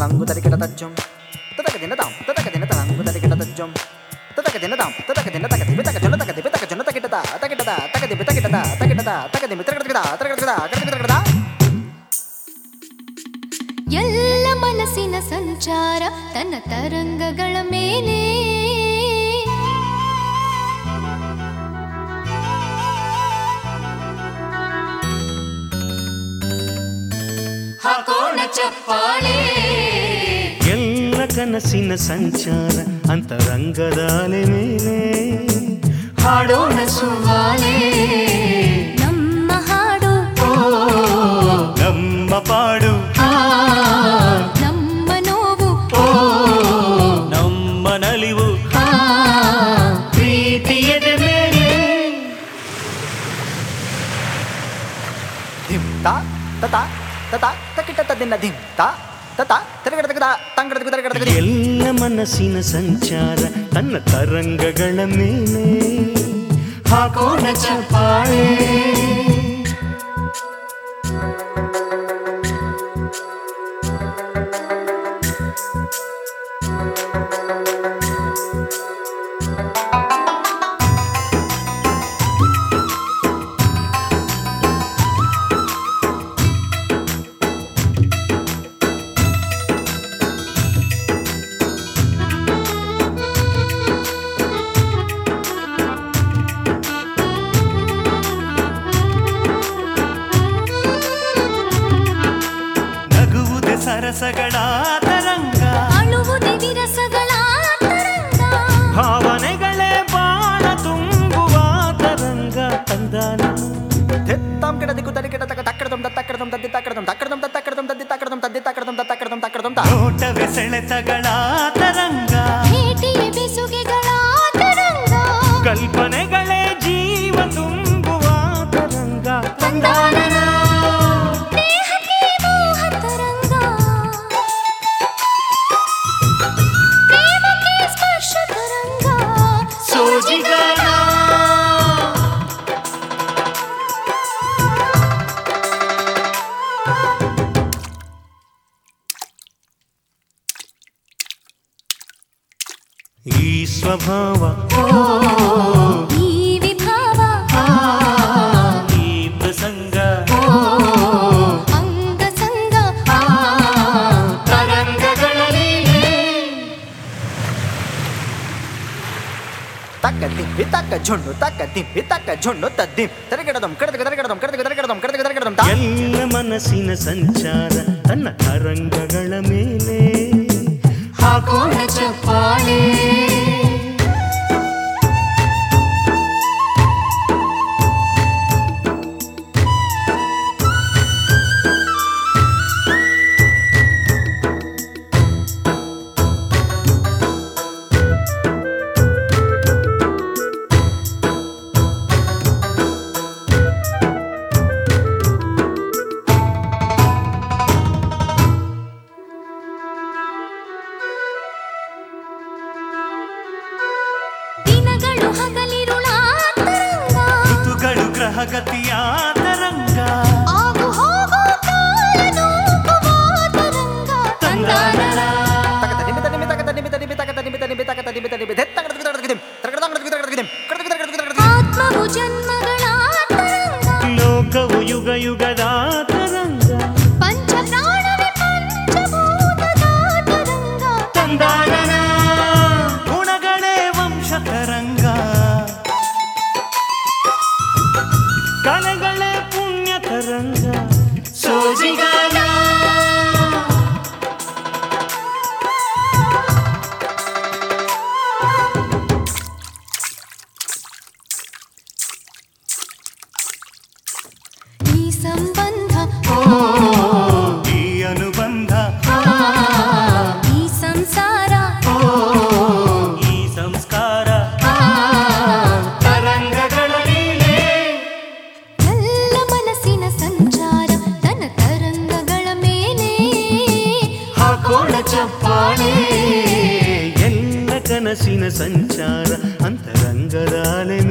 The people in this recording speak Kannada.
ತದಂಗು ತರಿಕೆಟ ತಜ್ಜಂ ತದಕ ದಿನ ತಾಂ ತದಕ ದಿನ ತದಂಗು ತರಿಕೆಟ ತಜ್ಜಂ ತದಕ ದಿನ ತಾಂ ತದಕ ದಿನ ತಕದಿ ಬಿತಕ ಜನ ತಕದಿ ಬಿತಕ ಜನ ತಕಿಟದ ತಕಿಟದ ತಕದಿ ಬಿತಕಿಟದ ತಕಿಟದ ತಕದಿ ಮಿತ್ರಕಟದ ತಕಟದ ಕಟಕಟದ ಎಲ್ಲ ಮನಸ್ಸಿನ ಸಂಚಾರ ತನ್ನ ತರಂಗಗಳ ಮೇಲೆ ಹಾಕೋಣ ಚಪ್ಪಾಳೆ ಎಲ್ಲ ಕನಸಿನ ಸಂಚಾರ ಅಂತರಂಗದ ಅಲೆ ಮೇಲೆ ಹಾಡೋಣ ಸುವಾಲೆ ನಮ್ಮ ಹಾಡು ನಮ್ಮ ಪಾಡು ನಮ್ಮ ನೋವು ನಮ್ಮ ನಲಿವು ಪ್ರೀತಿಯದ ಮೇಲೆ ಧಿಂ ತಾ ತತಾ ತತಾ ತಕಿಟ ದಿನ ಧಿಂ ತಾ ತತಾ ತರಗಡದ ತಂಗಡದ ತರಗಡದ ಎಲ್ಲ ಮನಸ್ಸಿನ ಸಂಚಾರ ತನ್ನ ತರಂಗಗಳ ಮೇಲೆ ಹಾಕೋಣ ಚಪ್ಪಾಳೆ ಸರಸಗಳ ತರಂಗ ಅಳುವುದೇ ವಿರಸಗಳ ತರಂಗ ಭಾವನೆಗಳೇ ಬಾಣ ತುಂಬುವ ತರಂಗ ತಂದಾನ ತೆತ್ತಾಂ ಕೆಡದಿಕು ತರಿಕೆಟ ತಕ ತಕ್ಕಡದಂ ತಕ್ಕಡದಂ ತದ್ದಿ ತಕ್ಕಡದಂ ತಕ್ಕಡದಂ ತಕ್ಕಡದಂ ತದ್ದಿ ತಕ್ಕಡದಂ ತದ್ದಿ ತಕ್ಕಡದಂ ತಕ್ಕಡದಂ ತಕ್ಕಡದಂ ನೋಟವೇ ಸೆಳೆತಗಳ ತರಂಗ ಭೇಟಿಯ ಬೆಸುಗೆಗಳ ತರಂಗ ಕಲ್ಪನೆಗಳೇ ಜೀವ ತುಂಬುವ ತರಂಗ ತಂದಾನನ ದೇಹಕ್ಕೆ ಮೋಹ ತರಂಗ ಪ್ರೇಮಕ್ಕೆ ಸ್ಪರ್ಶ ತರಂಗ ಸೋಜಿಗಾರ ಈ ಸ್ವಭಾವ ಈ ವಿಭಾವ ಈ ಪ್ರಸಂಗ ಅಂಗ ಸಂಗ ತರಂಗಗಳಲ್ಲಿ ತಕ್ಕ ದಿಬ್ಬಿ ತಕ್ಕ ಜೊಂಡು ತಕ್ಕ ದಿಬ್ಬಿ ತಕ್ಕ ಜೊಂಡು ತದ್ದಿಂ ತರಗಡದಂ ಕಡದಗ ತರಗಡದಂ ಕಡದಗ ತರಗಡದಂ ಕಡದಗ ತರಗಡದಂ ತಾ ಎಲ್ಲ ಮನಸ್ಸಿನ ಸಂಚಾರ ತನ್ನ ತರಂಗಗಳ ಮೇಲೆ ಹಾಕೋಣ ಚಪ್ಪಾಳೆ ದಿನಗಳು ಹಗಲಿರುಳ ತರಂಗ ಋತುಗಳು ಗ್ರಹಗತಿಯ ತರಂಗ ಆಗು ಹೋಗು ಕಾಲ ನೂಕುವ ತರಂಗ ತಂದಾನನ ತಕ್ಕ ದಿಬ್ಬಿ ತದಿಬ್ಬಿ ತಕ್ಕ ದಿಬ್ಬಿ ತದಿಬ್ಬಿ ತಕ್ಕ ದಿಬ್ಬಿ ತದಿಬ್ಬಿ ತಕ್ಕ ದಿಬ್ಬಿ ತದಿಬ್ಬಿ ತಕ್ಕಡದ ತರಗಡದಿಂ ತರಗಡದಂ ತರಗಡದಿಂ ಕಡದಗ ತರಗಡದಿಂ ಆತ್ಮವು ಜನ್ಮಗಳ ತರಂಗ ಲೋಕವು ಯುಗ ಯುಗದ ತರಂಗ ಪಂಚ ಪ್ರಾಣವೇ ಪಂಚಭೂತದ ತರಂಗ ತಂದಾನನ ಗುಣಗಳೇ ವಂಶ ತರಂಗ ಕಲೆಗಳೇ ಪುಣ್ಯ ತರಂಗ ಸೋಜಿಗಾಲ ಈ ಸಂಬಂಧ ಈ ಅನುಬಂಧ ಈ ಸಂಸಾರ ಈ ಸಂಸ್ಕಾರ ತರಂಗಗಳಲ್ಲಿ ಎಲ್ಲ ಮನಸ್ಸಿನ ಸಂಚಾರ ತನ್ನ ತರಂಗಗಳ ಮೇಲೆ ಹಾಕೋಣ ಚಪ್ಪಾಳೆ ಎಲ್ಲ ಕನಸಿನ ಸಂಚಾರ ಅಂತರಂಗದ ಅಲೆ